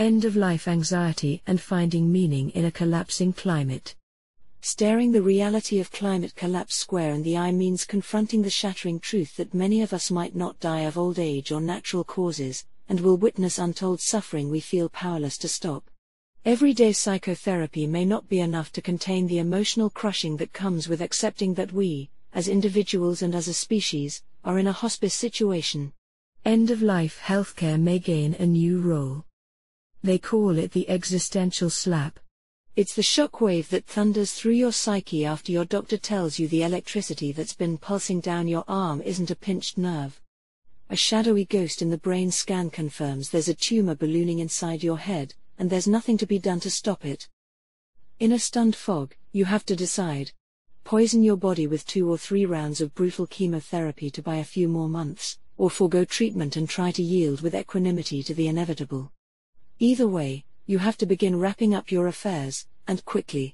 End-of-life anxiety and finding meaning in a collapsing climate. Staring the reality of climate collapse square in the eye means confronting the shattering truth that many of us might not die of old age or natural causes, and will witness untold suffering we feel powerless to stop. Everyday psychotherapy may not be enough to contain the emotional crushing that comes with accepting that we, as individuals and as a species, are in a hospice situation. End-of-life healthcare may gain a new role. They call it the existential slap. It's the shockwave that thunders through your psyche after your doctor tells you the electricity that's been pulsing down your arm isn't a pinched nerve. A shadowy ghost in the brain scan confirms there's a tumor ballooning inside your head, and there's nothing to be done to stop it. In a stunned fog, you have to decide. Poison your body with 2 or 3 rounds of brutal chemotherapy to buy a few more months, or forego treatment and try to yield with equanimity to the inevitable. Either way, you have to begin wrapping up your affairs, and quickly.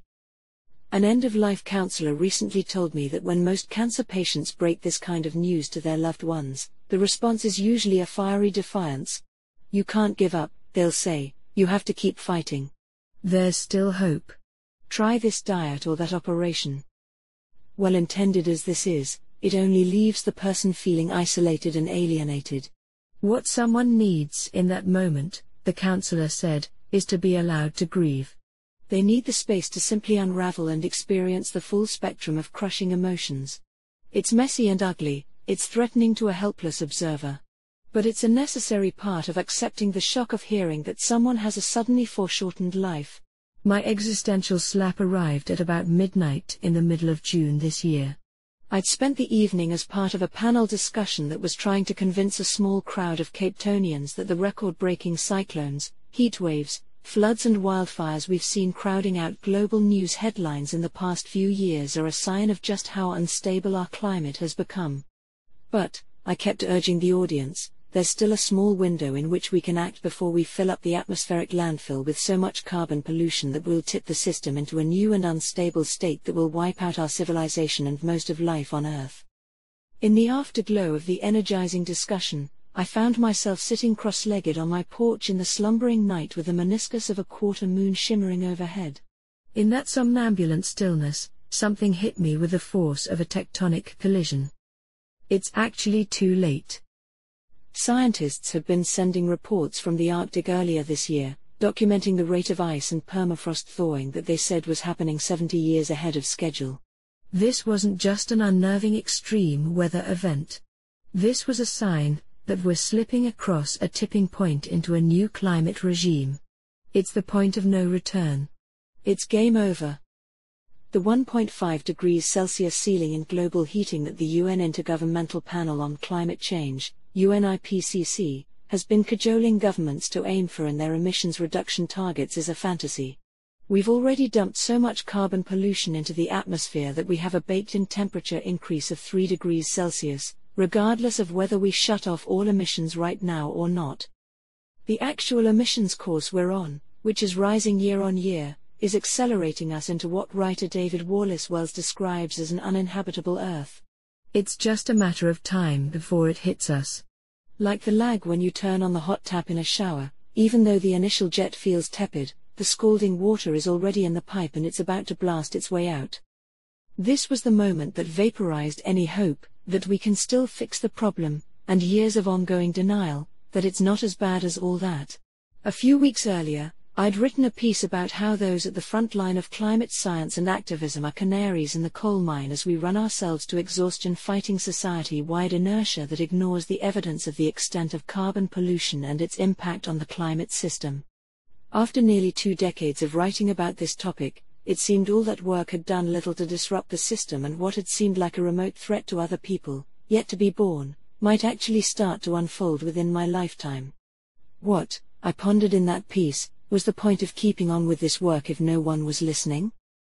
An end-of-life counselor recently told me that when most cancer patients break this kind of news to their loved ones, the response is usually a fiery defiance. You can't give up, they'll say, you have to keep fighting. There's still hope. Try this diet or that operation. Well intended as this is, it only leaves the person feeling isolated and alienated. What someone needs in that moment, the counselor said, is to be allowed to grieve. They need the space to simply unravel and experience the full spectrum of crushing emotions. It's messy and ugly, it's threatening to a helpless observer. But it's a necessary part of accepting the shock of hearing that someone has a suddenly foreshortened life. My existential slap arrived at about midnight in the middle of June this year. I'd spent the evening as part of a panel discussion that was trying to convince a small crowd of Cape Townians that the record-breaking cyclones, heat waves, floods and wildfires we've seen crowding out global news headlines in the past few years are a sign of just how unstable our climate has become. But, I kept urging the audience, there's still a small window in which we can act before we fill up the atmospheric landfill with so much carbon pollution that will tip the system into a new and unstable state that will wipe out our civilization and most of life on Earth. In the afterglow of the energizing discussion, I found myself sitting cross-legged on my porch in the slumbering night with the meniscus of a quarter moon shimmering overhead. In that somnambulant stillness, something hit me with the force of a tectonic collision. It's actually too late. Scientists have been sending reports from the Arctic earlier this year, documenting the rate of ice and permafrost thawing that they said was happening 70 years ahead of schedule. This wasn't just an unnerving extreme weather event. This was a sign that we're slipping across a tipping point into a new climate regime. It's the point of no return. It's game over. The 1.5 degrees Celsius ceiling in global heating that the UN Intergovernmental Panel on Climate Change, UNIPCC, has been cajoling governments to aim for in their emissions reduction targets is a fantasy. We've already dumped so much carbon pollution into the atmosphere that we have a baked-in temperature increase of 3 degrees Celsius, regardless of whether we shut off all emissions right now or not. The actual emissions course we're on, which is rising year on year, is accelerating us into what writer David Wallace Wells describes as an uninhabitable Earth. It's just a matter of time before it hits us. Like the lag when you turn on the hot tap in a shower, even though the initial jet feels tepid, the scalding water is already in the pipe and it's about to blast its way out. This was the moment that vaporized any hope that we can still fix the problem, and years of ongoing denial that it's not as bad as all that. A few weeks earlier, I'd written a piece about how those at the front line of climate science and activism are canaries in the coal mine as we run ourselves to exhaustion fighting society-wide inertia that ignores the evidence of the extent of carbon pollution and its impact on the climate system. After nearly 2 decades of writing about this topic, it seemed all that work had done little to disrupt the system, and what had seemed like a remote threat to other people, yet to be born, might actually start to unfold within my lifetime. What, I pondered in that piece, was the point of keeping on with this work if no one was listening?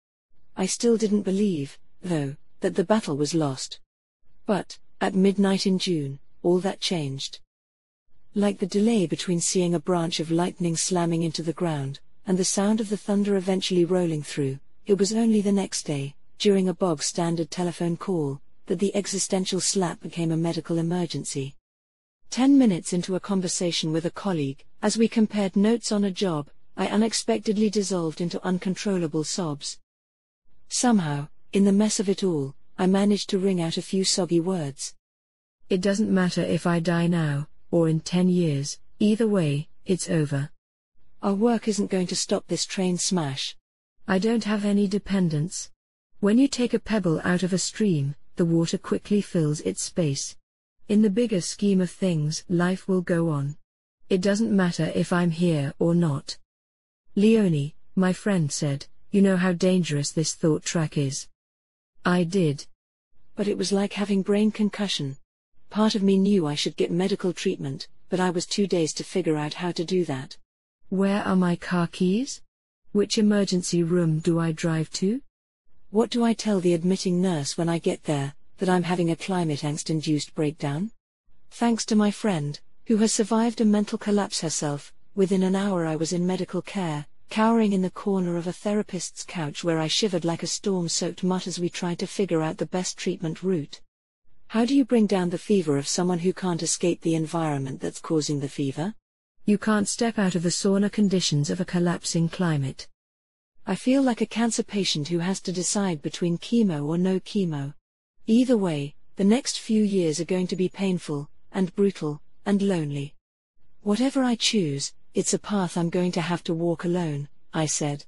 I still didn't believe, though, that the battle was lost. But, at midnight in June, all that changed. Like the delay between seeing a branch of lightning slamming into the ground, and the sound of the thunder eventually rolling through, it was only the next day, during a bog-standard telephone call, that the existential slap became a medical emergency. 10 minutes into a conversation with a colleague, As we compared notes on a job, I unexpectedly dissolved into uncontrollable sobs. Somehow, in the mess of it all, I managed to wring out a few soggy words. "It doesn't matter if I die now, or in 10 years, either way, it's over. Our work isn't going to stop this train smash. I don't have any dependents. When you take a pebble out of a stream, the water quickly fills its space. In the bigger scheme of things, life will go on. It doesn't matter if I'm here or not." "Leonie," my friend said, "you know how dangerous this thought track is." I did. But it was like having brain concussion. Part of me knew I should get medical treatment, but I was too dazed to figure out how to do that. Where are my car keys? Which emergency room do I drive to? What do I tell the admitting nurse when I get there, that I'm having a climate angst-induced breakdown? Thanks to my friend, who has survived a mental collapse herself, within an hour I was in medical care, cowering in the corner of a therapist's couch where I shivered like a storm-soaked mutt as we tried to figure out the best treatment route. How do you bring down the fever of someone who can't escape the environment that's causing the fever? You can't step out of the sauna conditions of a collapsing climate. I feel like a cancer patient who has to decide between chemo or no chemo. Either way, the next few years are going to be painful, and brutal, and lonely. Whatever I choose, it's a path I'm going to have to walk alone, I said.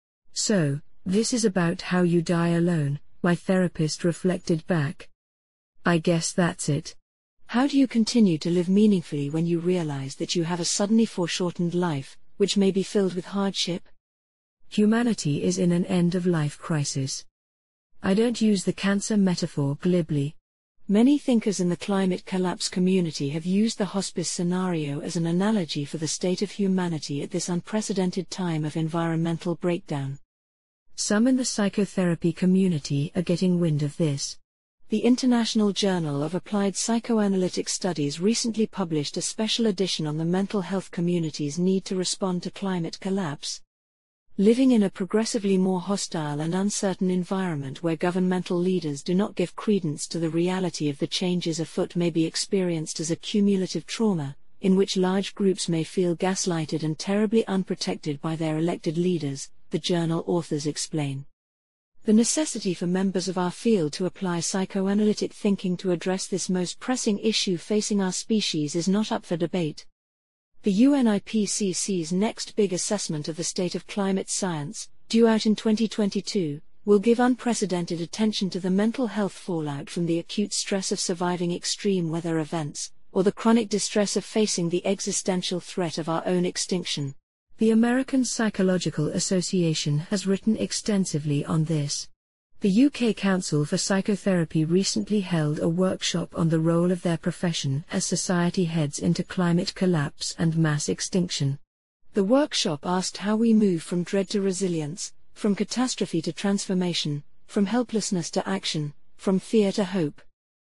So, this is about how you die alone, my therapist reflected back. I guess that's it. How do you continue to live meaningfully when you realize that you have a suddenly foreshortened life, which may be filled with hardship? Humanity is in an end-of-life crisis. I don't use the cancer metaphor glibly. Many thinkers in the climate collapse community have used the hospice scenario as an analogy for the state of humanity at this unprecedented time of environmental breakdown. Some in the psychotherapy community are getting wind of this. The International Journal of Applied Psychoanalytic Studies recently published a special edition on the mental health community's need to respond to climate collapse. Living in a progressively more hostile and uncertain environment where governmental leaders do not give credence to the reality of the changes afoot may be experienced as a cumulative trauma, in which large groups may feel gaslighted and terribly unprotected by their elected leaders, the journal authors explain. The necessity for members of our field to apply psychoanalytic thinking to address this most pressing issue facing our species is not up for debate. The UNIPCC's next big assessment of the state of climate science, due out in 2022, will give unprecedented attention to the mental health fallout from the acute stress of surviving extreme weather events, or the chronic distress of facing the existential threat of our own extinction. The American Psychological Association has written extensively on this. The UK Council for Psychotherapy recently held a workshop on the role of their profession as society heads into climate collapse and mass extinction. The workshop asked how we move from dread to resilience, from catastrophe to transformation, from helplessness to action, from fear to hope.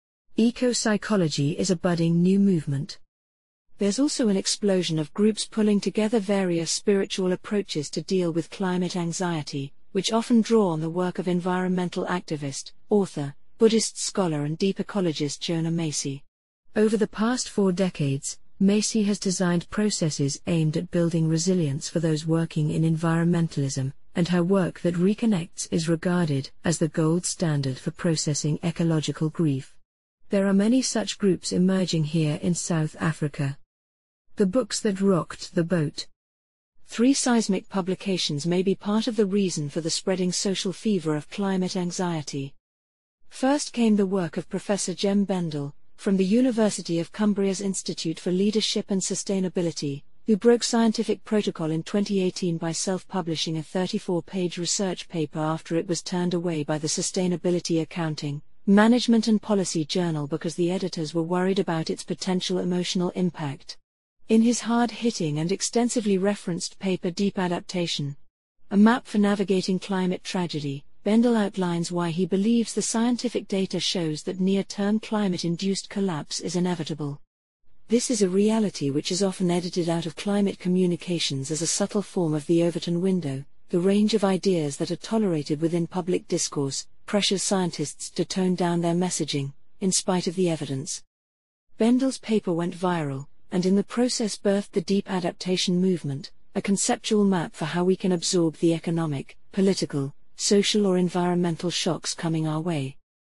Eco-psychology is a budding new movement. There's also an explosion of groups pulling together various spiritual approaches to deal with climate anxiety, which often draw on the work of environmental activist, author, Buddhist scholar and deep ecologist Jonah Macy. Over the past 4 decades, Macy has designed processes aimed at building resilience for those working in environmentalism, and her work that reconnects is regarded as the gold standard for processing ecological grief. There are many such groups emerging here in South Africa. The books that rocked the boat. 3 seismic publications may be part of the reason for the spreading social fever of climate anxiety. First came the work of Professor Jem Bendell, from the University of Cumbria's Institute for Leadership and Sustainability, who broke scientific protocol in 2018 by self-publishing a 34-page research paper after it was turned away by the Sustainability Accounting, Management and Policy Journal because the editors were worried about its potential emotional impact. In his hard-hitting and extensively referenced paper Deep Adaptation, A Map for Navigating Climate Tragedy, Bendell outlines why he believes the scientific data shows that near-term climate-induced collapse is inevitable. This is a reality which is often edited out of climate communications as a subtle form of the Overton window. The range of ideas that are tolerated within public discourse pressures scientists to tone down their messaging, in spite of the evidence. Bendell's paper went viral, and in the process birthed the Deep Adaptation Movement, a conceptual map for how we can absorb the economic, political, social or environmental shocks coming our way.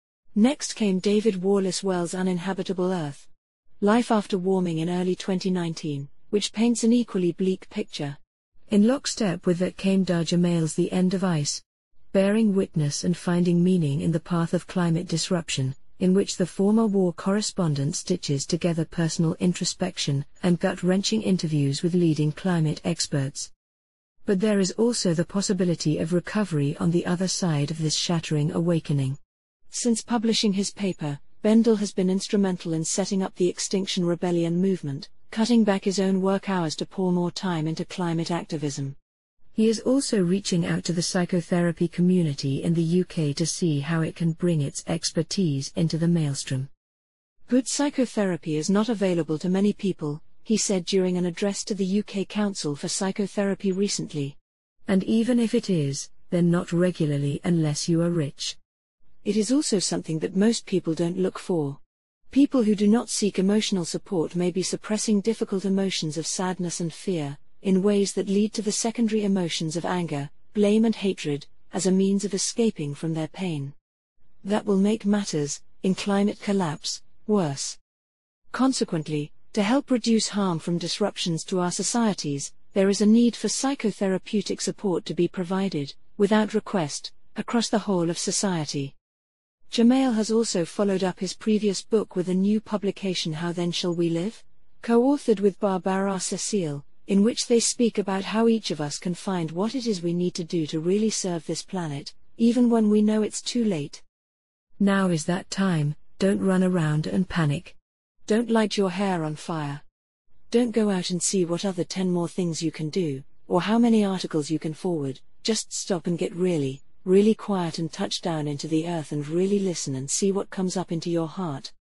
Next came David Wallace Wells' Uninhabitable Earth: Life After Warming in early 2019, which paints an equally bleak picture. In lockstep with that came Dar Jamail's The End of Ice: Bearing Witness and Finding Meaning in the Path of Climate Disruption, in which the former war correspondent stitches together personal introspection and gut-wrenching interviews with leading climate experts. But there is also the possibility of recovery on the other side of this shattering awakening. Since publishing his paper, Bendel has been instrumental in setting up the Extinction Rebellion movement, cutting back his own work hours to pour more time into climate activism. He is also reaching out to the psychotherapy community in the UK to see how it can bring its expertise into the maelstrom. Good psychotherapy is not available to many people, he said during an address to the UK Council for Psychotherapy recently. And even if it is, then not regularly unless you are rich. It is also something that most people don't look for. People who do not seek emotional support may be suppressing difficult emotions of sadness and fear, in ways that lead to the secondary emotions of anger, blame and hatred, as a means of escaping from their pain. That will make matters, in climate collapse, worse. Consequently, to help reduce harm from disruptions to our societies, there is a need for psychotherapeutic support to be provided, without request, across the whole of society. Jamail has also followed up his previous book with a new publication, How Then Shall We Live?, co-authored with Barbara Cecile, in which they speak about how each of us can find what it is we need to do to really serve this planet, even when we know it's too late. Now is that time. Don't run around and panic. Don't light your hair on fire. Don't go out and see what other 10 more things you can do, or how many articles you can forward. Just stop and get really, really quiet and touch down into the earth and really listen and see what comes up into your heart.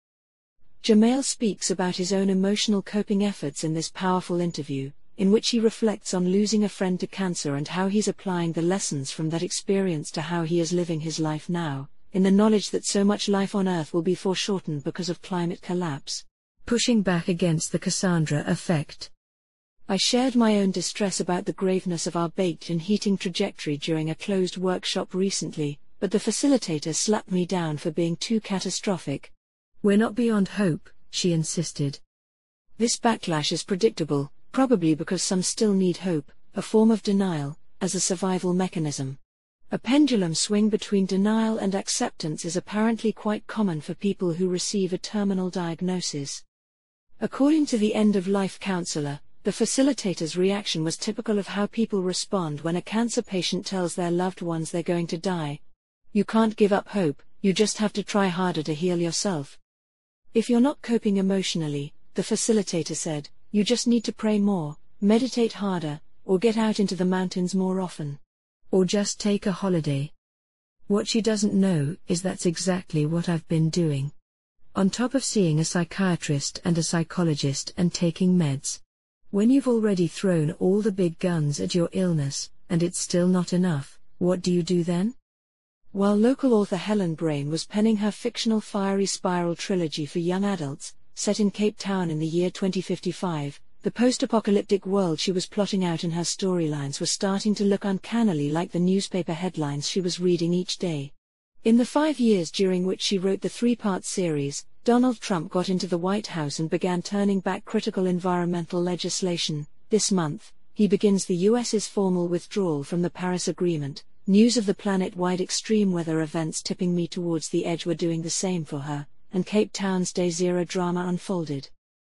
Jamail speaks about his own emotional coping efforts in this powerful interview, in which he reflects on losing a friend to cancer and how he's applying the lessons from that experience to how he is living his life now, in the knowledge that so much life on Earth will be foreshortened because of climate collapse. Pushing back against the Cassandra effect. I shared my own distress about the graveness of our baked-in heating trajectory during a closed workshop recently, but the facilitator slapped me down for being too catastrophic. We're not beyond hope, she insisted. This backlash is predictable, probably because some still need hope, a form of denial, as a survival mechanism. A pendulum swing between denial and acceptance is apparently quite common for people who receive a terminal diagnosis. According to the end-of-life counselor, the facilitator's reaction was typical of how people respond when a cancer patient tells their loved ones they're going to die. You can't give up hope, you just have to try harder to heal yourself. If you're not coping emotionally, the facilitator said, you just need to pray more, meditate harder, or get out into the mountains more often. Or just take a holiday. What she doesn't know is that's exactly what I've been doing. On top of seeing a psychiatrist and a psychologist and taking meds. When you've already thrown all the big guns at your illness, and it's still not enough, what do you do then? While local author Helen Brain was penning her fictional Fiery Spiral trilogy for young adults, set in Cape Town in the year 2055, the post-apocalyptic world she was plotting out in her storylines was starting to look uncannily like the newspaper headlines she was reading each day. In the 5 years during which she wrote the 3-part series, Donald Trump got into the White House and began turning back critical environmental legislation. This month, he begins the US's formal withdrawal from the Paris Agreement. News of the planet-wide extreme weather events tipping me towards the edge were doing the same for her, and Cape Town's Day Zero drama unfolded.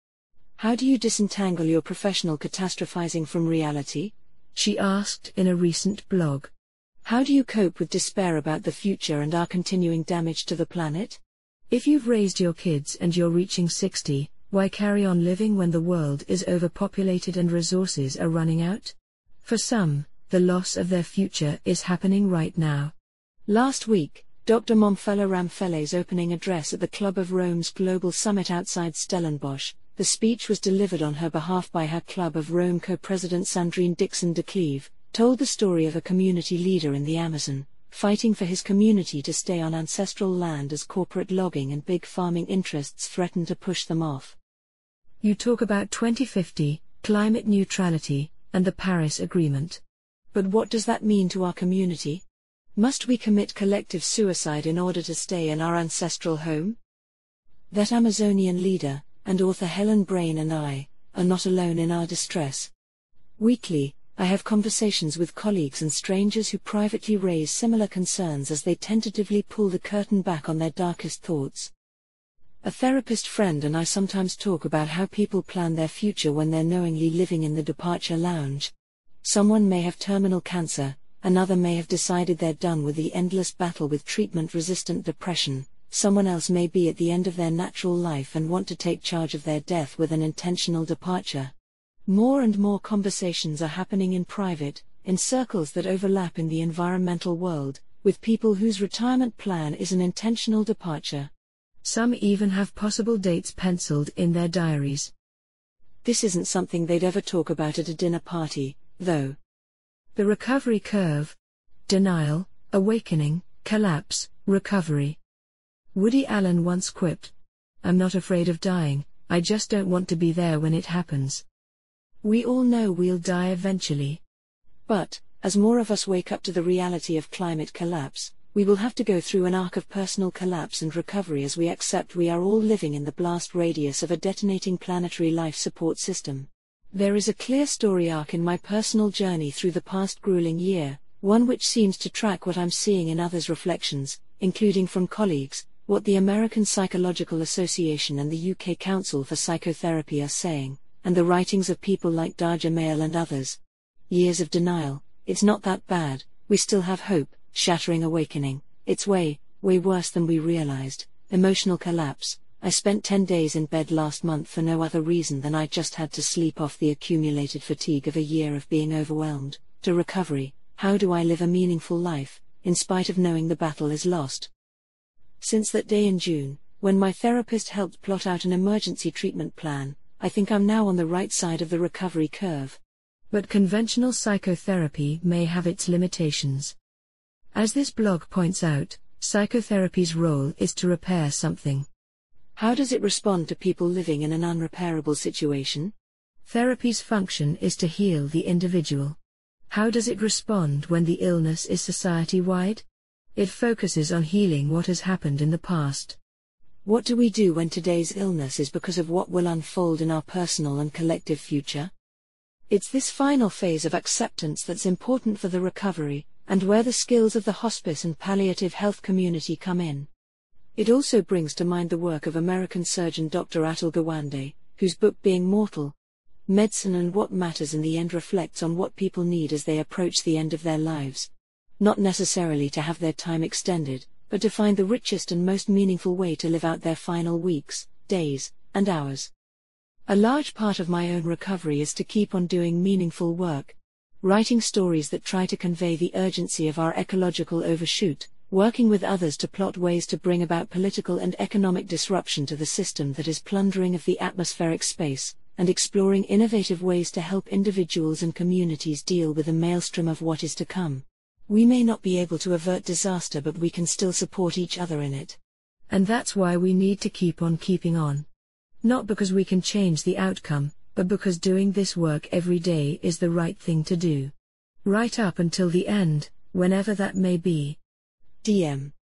How do you disentangle your professional catastrophizing from reality? She asked in a recent blog. How do you cope with despair about the future and our continuing damage to the planet? If you've raised your kids and you're reaching 60, why carry on living when the world is overpopulated and resources are running out? For some, the loss of their future is happening right now. Last week, Dr. Momfela Ramphele's opening address at the Club of Rome's Global Summit outside Stellenbosch, the speech was delivered on her behalf by her Club of Rome co-president Sandrine Dixon de Cleve, told the story of a community leader in the Amazon, fighting for his community to stay on ancestral land as corporate logging and big farming interests threaten to push them off. You talk about 2050, climate neutrality, and the Paris Agreement. But what does that mean to our community? Must we commit collective suicide in order to stay in our ancestral home? That Amazonian leader, and author Helen Brain and I, are not alone in our distress. Weekly, I have conversations with colleagues and strangers who privately raise similar concerns as they tentatively pull the curtain back on their darkest thoughts. A therapist friend and I sometimes talk about how people plan their future when they're knowingly living in the departure lounge. Someone may have terminal cancer, another may have decided they're done with the endless battle with treatment-resistant depression. Someone else may be at the end of their natural life and want to take charge of their death with an intentional departure. More and more conversations are happening in private, in circles that overlap in the environmental world, with people whose retirement plan is an intentional departure. Some even have possible dates penciled in their diaries. This isn't something they'd ever talk about at a dinner party, though. The recovery curve. Denial, awakening, collapse, recovery. Woody Allen once quipped, "I'm not afraid of dying, I just don't want to be there when it happens." We all know we'll die eventually. But, as more of us wake up to the reality of climate collapse, we will have to go through an arc of personal collapse and recovery as we accept we are all living in the blast radius of a detonating planetary life support system. There is a clear story arc in my personal journey through the past grueling year, one which seems to track what I'm seeing in others' reflections, including from colleagues, what the American Psychological Association and the UK Council for Psychotherapy are saying, and the writings of people like Daja Mail and others. Years of denial, it's not that bad, we still have hope, shattering awakening, it's way worse than we realized, emotional collapse, I spent 10 days in bed last month for no other reason than I just had to sleep off the accumulated fatigue of a year of being overwhelmed, to recovery, how do I live a meaningful life, in spite of knowing the battle is lost? Since that day in June, when my therapist helped plot out an emergency treatment plan, I think I'm now on the right side of the recovery curve. But conventional psychotherapy may have its limitations. As this blog points out, psychotherapy's role is to repair something. How does it respond to people living in an unrepairable situation? Therapy's function is to heal the individual. How does it respond when the illness is society-wide? It focuses on healing what has happened in the past. What do we do when today's illness is because of what will unfold in our personal and collective future? It's this final phase of acceptance that's important for the recovery, and where the skills of the hospice and palliative health community come in. It also brings to mind the work of American surgeon Dr. Atul Gawande, whose book Being Mortal, Medicine and What Matters in the End reflects on what people need as they approach the end of their lives. Not necessarily to have their time extended, but to find the richest and most meaningful way to live out their final weeks, days, and hours. A large part of my own recovery is to keep on doing meaningful work. Writing stories that try to convey the urgency of our ecological overshoot, working with others to plot ways to bring about political and economic disruption to the system that is plundering of the atmospheric space, and exploring innovative ways to help individuals and communities deal with the maelstrom of what is to come. We may not be able to avert disaster, but we can still support each other in it. And that's why we need to keep on keeping on. Not because we can change the outcome, but because doing this work every day is the right thing to do. Right up until the end, whenever that may be. DM